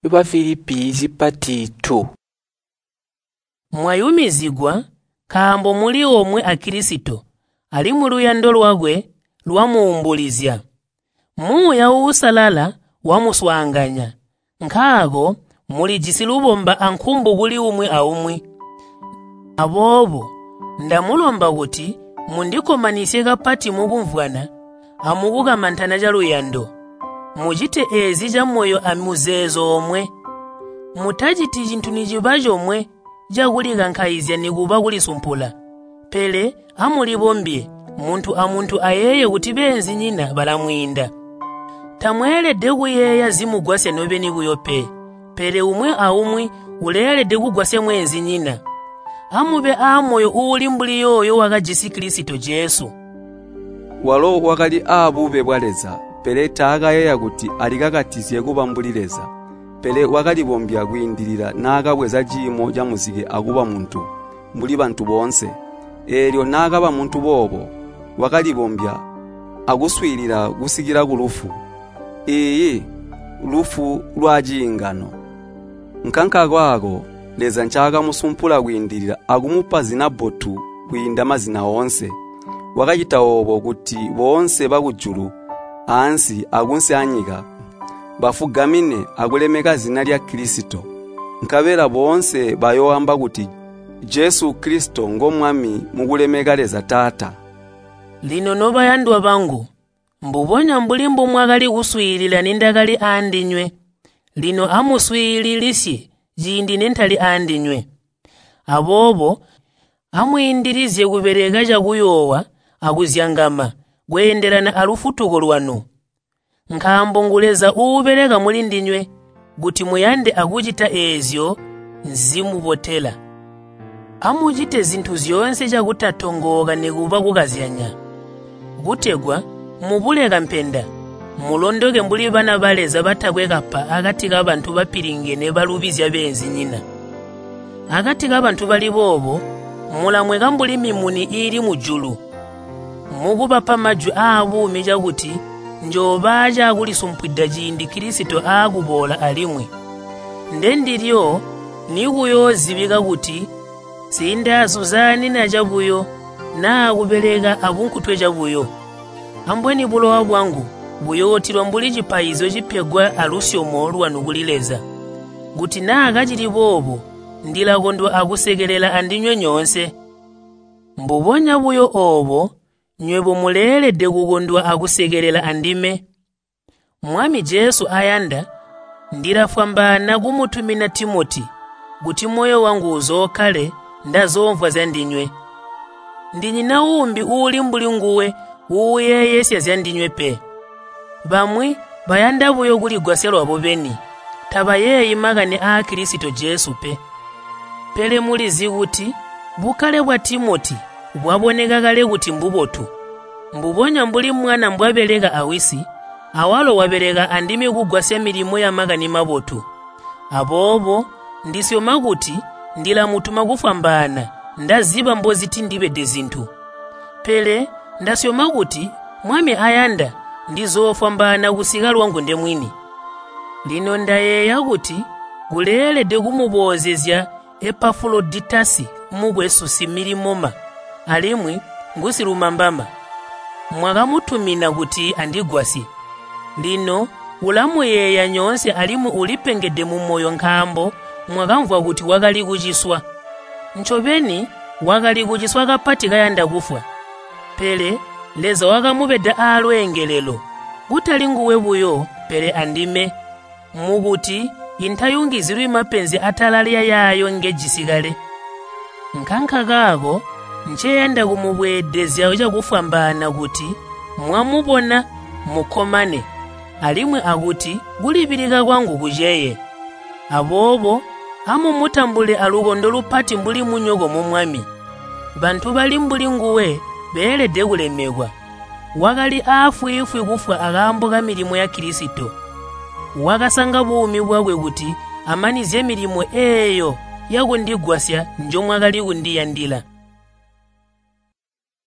Yoba Filipi pati 2. Mwayumizigwa kambo muli omwe a Kristo ali mu luyando lwagwe lwamuumbulizya muya usalala wamuswanganya nkaago muli jisilubomba ankumbu buli umwe aumwe abobo ndamulomba kuti mundikomanise kapati mugumvwana amugugambantana ja luyando mujite ezi ja moyo amuzezo omwe mutajiti jintu nijibajo omwe jaguliga nkaizya niguba gulisumpula pele amulibombye muntu ayeye kuti benzi nyina balamwinda tamweledde kuyeya zimugwase nobe nibuyope pele umwe aumwi uleledde kugwase mwenzi nyina amube amoyo uli mbuli yoyo wakajisi Kristo Jesu walo wakali abube bwaleza pele taagayeya kuti alikakatizye kubambulireza pele wakalibombya kuyindirira nakabweza jimo jamuzike akuba muntu mbuli bantu bonse elyo nakaba muntu bobo wakalibombya akuswirira kusikira kulufu lufu lwajingano nkanka kwako leza nchaka musumpula kuyindirira akumupa zinabotu kuyinda mazina onse wakachita obo kuti bonse bakujulu ansi akunse anyika bafugamine akulemeka zina lya Kristo nkabera bonse bayoamba kuti Jesu Kristo ngomwami mukulemeka leza tata lino noba yandwa bangu mbubonya mbulimbo mwagali kuswilila nindakali andinywe lino amuswililisye jindi nentali andinywe abobo amuyindirizye kubereka ja kuyowa akuzyangama gwenderana alufutuko lwano nkambonguleza ubereka mulindinywe guti muyande akujita ezyo nzimubotela amujite zintu zyonse jakutatongoka nekuba kukazyanya gutegwa mubuleka mpenda mulondoke mbuli bana baleza batakwekapa akati kabantu bapiringene balubizya benzi nyina akati kabantu bali bobo mulamwe kambuli mimuni ili mujulu mukuba pamaju abume jakuti njobaja akulisumpwidda jindi Kristo akubola alimwe ndendiryo nikuyozibika kuti sindasuzani na jabuyo na akubereka abunkutwe jabuyo ambweni bulowa bwangu buyotirwa mbuli jipaizo jipegwa alusyomo lwanukulileza guti na akachili bobo ndilakondo akusekelela andinywe nyonse mbubonya buyo obo nywebo muleledde kukondwa akusekelela andime mwami Jesu ayanda ndilafwambana kumutumina Timoti guti moyo wangu uzokale ndazomvwa zandinywe ndinyina umbi uli mbuli nguwe uyeyesya zandinywe pe bamwi bayanda buyo kuligwaselwa bobeni tabayeyi magani a Kristo Jesu pe pele mulizi kuti bukale bwa Timoti bwaboneka kale kuti mbubotu mbubonya mbuli mwana mbwabeleka awisi awalo wabeleka andime kugwasya milimo ya magani mabotu abobo ndisyoma kuti ndilamutuma kufambana ndaziba mboziti ndibede zintu pele ndasyoma kuti mwami ayanda ndizofambana kusika lwangu ndemwini lino ndayeya kuti kuleledde kumubozezya Epafroditasi mugwesusi milimoma alimwi ngusilumambama mwakamutumina kuti andigwasi lino ulamuyeya nyonse alimu ulipengede mu moyo nkambo mwakamvwa kuti wakali kuchiswa nchobeni wakali kuchiswa kapati kayanda kufwa pele leza wakamubeda alwengelelo kutali nguwe buyo pele andime mukuti intayungizirwi mapenzi atalaliya yayo ngejisikale nkanka kako ncheyanda kumubwedezya chakufambana kuti mwamubona mukomane alimwe akuti kulipilika kwangu kujeye abobo amumutambule alukondo lupati mbuli munyoko mumwami bantu bali mbuli nguwe beledde kulemekwa wakali afwifwi kufwa akambuka milimo ya Kristo wakasanga buumi bwakwe kuti amanizye milimo eyo yakundigwasya njomwe akali kundiyandila